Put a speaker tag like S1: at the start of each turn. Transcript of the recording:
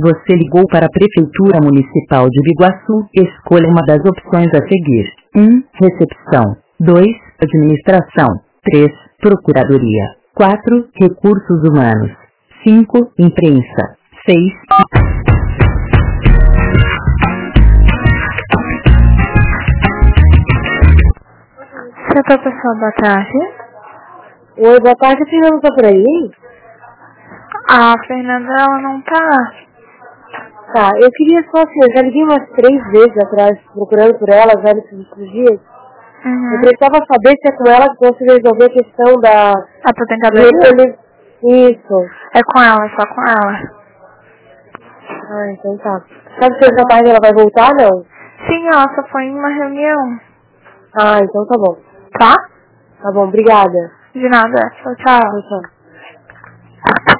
S1: Você ligou para a Prefeitura Municipal de Biguaçu. Escolha uma das opções a seguir. 1. Recepção. 2. Administração. 3. Procuradoria. 4. Recursos Humanos. 5. Imprensa. 6.
S2: Setor pessoal, boa tarde.
S3: Oi, boa tarde, a Fernanda tá por aí?
S2: A Fernanda, ela não tá.
S3: Tá, eu queria só assim, eu já liguei umas 3 vezes atrás, procurando por ela, já nesses últimos dias. Eu precisava saber se é com ela que você resolver a questão da...
S2: A aposentadoria?
S3: Isso.
S2: É com ela, só com ela.
S3: Ah, então tá. Sabe se essa tarde ela vai voltar, não?
S2: Sim, ela só foi em uma reunião.
S3: Ah, então tá bom.
S2: Tá?
S3: Tá bom, obrigada.
S2: De nada. Tchau, tchau.
S3: Tchau, tchau.